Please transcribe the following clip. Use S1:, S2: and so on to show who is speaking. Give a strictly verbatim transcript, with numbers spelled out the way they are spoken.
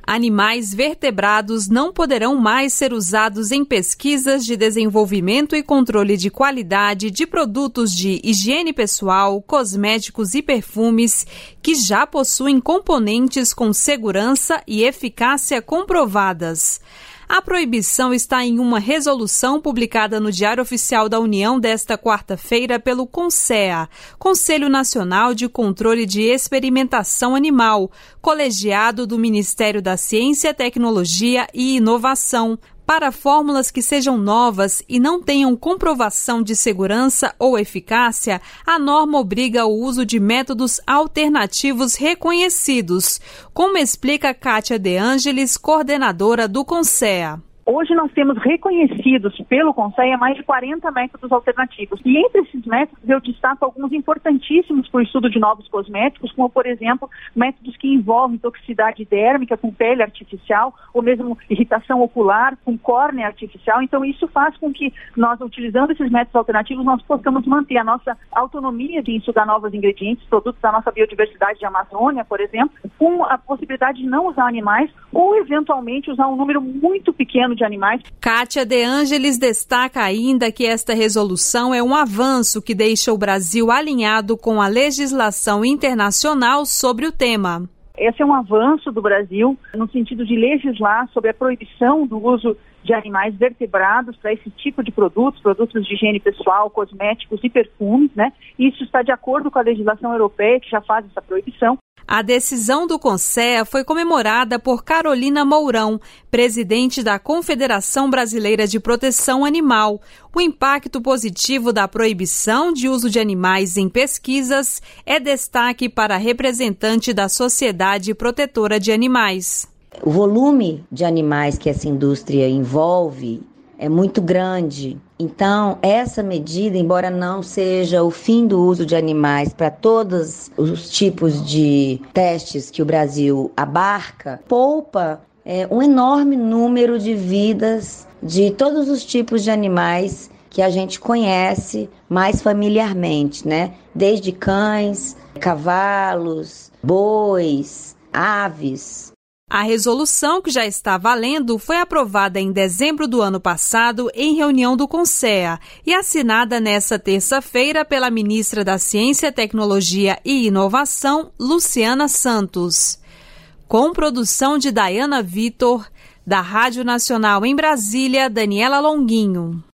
S1: Animais vertebrados não poderão mais ser usados em pesquisas de desenvolvimento e controle de qualidade de produtos de higiene pessoal, cosméticos e perfumes que já possuem componentes com segurança e eficácia comprovadas. A proibição está em uma resolução publicada no Diário Oficial da União desta quarta-feira pelo CONSEA, Conselho Nacional de Controle de Experimentação Animal, colegiado do Ministério da Ciência, Tecnologia e Inovação, para fórmulas que sejam novas e não tenham comprovação de segurança ou eficácia. A norma obriga o uso de métodos alternativos reconhecidos, como explica Kátia De Angelis, coordenadora do CONSEA.
S2: Hoje nós temos reconhecidos pelo CONSEA mais de quarenta métodos alternativos. E entre esses métodos eu destaco alguns importantíssimos para o estudo de novos cosméticos, como, por exemplo, métodos que envolvem toxicidade dérmica com pele artificial, ou mesmo irritação ocular com córnea artificial. Então isso faz com que nós, utilizando esses métodos alternativos, nós possamos manter a nossa autonomia de estudar novos ingredientes, produtos da nossa biodiversidade de Amazônia, por exemplo, com a possibilidade de não usar animais ou, eventualmente, usar um número muito pequeno de animais.
S1: Kátia De Angelis destaca ainda que esta resolução é um avanço que deixa o Brasil alinhado com a legislação internacional sobre o tema.
S2: Esse é um avanço do Brasil no sentido de legislar sobre a proibição do uso de animais vertebrados para esse tipo de produtos, produtos de higiene pessoal, cosméticos e perfumes, né? Isso está de acordo com a legislação europeia, que já faz essa proibição.
S1: A decisão do CONSEA foi comemorada por Carolina Mourão, presidente da Confederação Brasileira de Proteção Animal. O impacto positivo da proibição de uso de animais em pesquisas é destaque para a representante da Sociedade Protetora de Animais.
S3: O volume de animais que essa indústria envolve é muito grande. Então, essa medida, embora não seja o fim do uso de animais para todos os tipos de testes que o Brasil abarca, poupa é, um enorme número de vidas de todos os tipos de animais que a gente conhece mais familiarmente, né? Desde cães, cavalos, bois, aves.
S1: A resolução, que já está valendo, foi aprovada em dezembro do ano passado em reunião do CONSEA e assinada nesta terça-feira pela ministra da Ciência, Tecnologia e Inovação, Luciana Santos. Com produção de Dayana Vitor, da Rádio Nacional em Brasília, Daniela Longuinho.